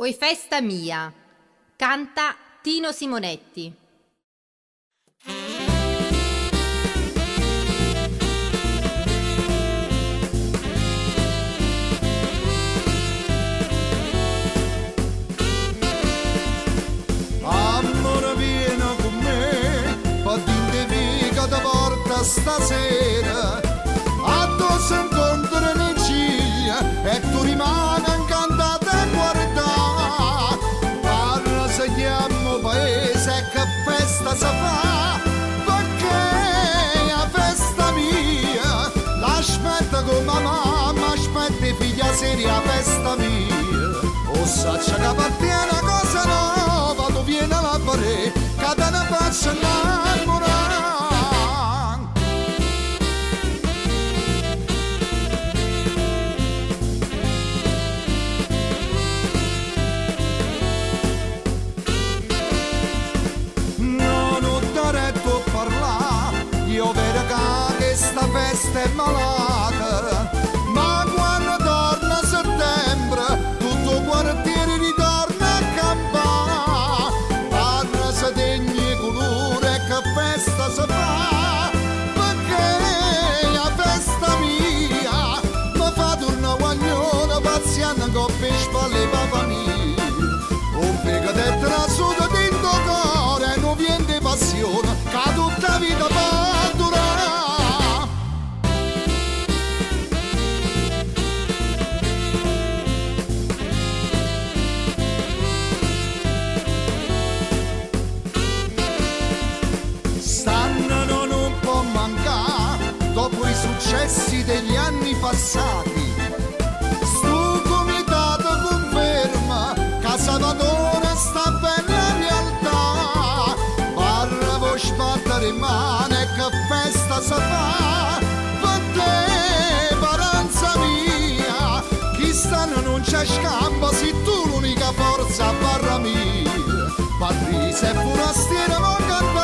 Oi festa mia, canta Tino Simonetti. Amore vieni con me, potete viga da porta stasera, a tu si incontrano in ciglia e tu rimani incantata a guardare. Parla se chiamo paese che festa si fa, perché la festa mia l'aspetta come mamma aspetta i figlia seria festa mia. O saccia che appartiene a cosa nuova, tu vieni a fare che te ne faccio innamorare. Non ho diretto a parlare, io vedo che sta festa è malata, ma quando torna settembre tutto il quartiere ritorna a campare. Parla se degni colore che festa si fa, perché la festa mia mi fa tornare guaglione paziente con pesce alle papà mia. Un pega del trasuto dentro cuore non viene di passione che tutta vita va a durare. Stanno non può mancare dopo i successi degli anni passati. Sto comitato conferma che Salvatore sta bella realtà. Parla voi sbattere mani che festa si fa, per te paranza mia, chi stanno non c'è scampo, sei tu l'unica forza barra mia. Patrizia e forastiera non cantare